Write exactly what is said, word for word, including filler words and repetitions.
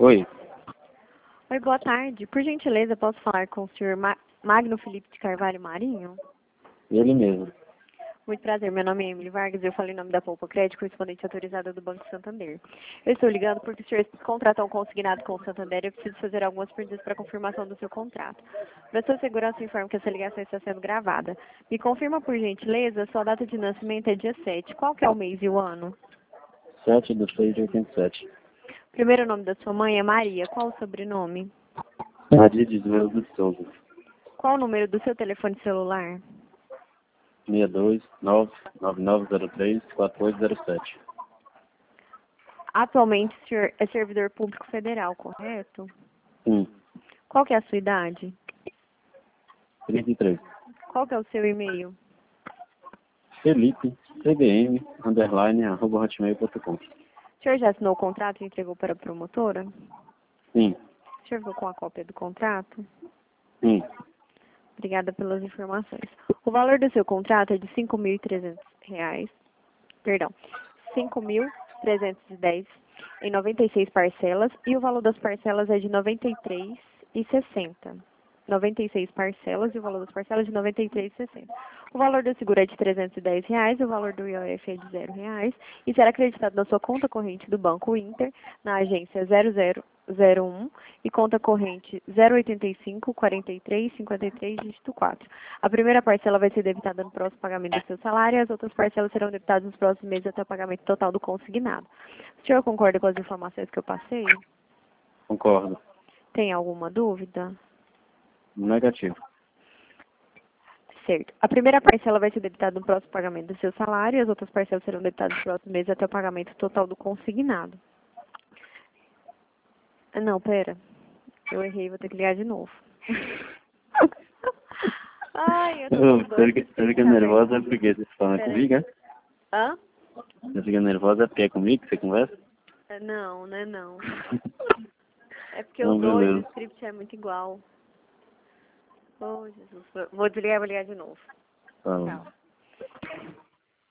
Oi, Oi, boa tarde. Por gentileza, posso falar com o senhor Ma Magno Felipe de Carvalho Marinho? ele mesmo. Muito prazer, meu nome é Emily Vargas, eu falo em nome da Poupa Crédito, correspondente autorizada do Banco Santander. Eu estou ligando porque o senhor contratou um consignado com o Santander e eu preciso fazer algumas perguntas para confirmação do seu contrato. Para sua segurança, informo que essa ligação está sendo gravada. Me confirma, por gentileza, sua data de nascimento é dia sete. Qual que é o mês e o ano? sete de seis de oitenta e sete. Primeiro nome da sua mãe é Maria. Qual o sobrenome? Nadir de Duelo de Souza. Qual o número do seu telefone celular? seis dois nove nove nove zero três quatro oito zero sete. Atualmente, o senhor é servidor público federal, correto? Sim, Qual que é a sua idade? trinta e três. Qual que é o seu e-mail? Felipe, C B M, underline, arroba hotmail ponto com. O senhor já assinou o contrato e entregou para a promotora? Sim, O senhor ficou com a cópia do contrato? sim, Obrigada pelas informações. O valor do seu contrato é de cinco mil e trezentos reais. Perdão, cinco mil trezentos e dez em noventa e seis parcelas e o valor das parcelas é de noventa e três reais e sessenta centavos. noventa e seis parcelas e o valor das parcelas é de noventa e três reais e sessenta centavos. O valor do seguro é de trezentos e dez reais, o valor do I O F é de zero reais e será acreditado na sua conta corrente do Banco Inter, na agência zero zero zero um e conta corrente zero oitenta e cinco, quarenta e três, cinquenta e três, dígito quatro. A primeira parcela vai ser debitada no próximo pagamento do seu salário e as outras parcelas serão debitadas nos próximos meses até o pagamento total do consignado. O senhor concorda com as informações que eu passei? concordo. Tem alguma dúvida? Negativo. Certo. A primeira parcela vai ser debitada no próximo pagamento do seu salário e as outras parcelas serão debitadas nos próximos meses até o pagamento total do consignado. Ah, não, pera. Eu errei, vou ter que ligar de novo. Ai, eu tô com dor. Você fica você fica nervosa porque você fala Pera comigo, é? Hã? Você fica nervosa porque é comigo que você conversa? É, Não, não é não. É porque Não, os dois, o beleza. script é muito igual. Oh, Jesus. Vou desligar e vou ligar de novo. Tá bom. Tchau.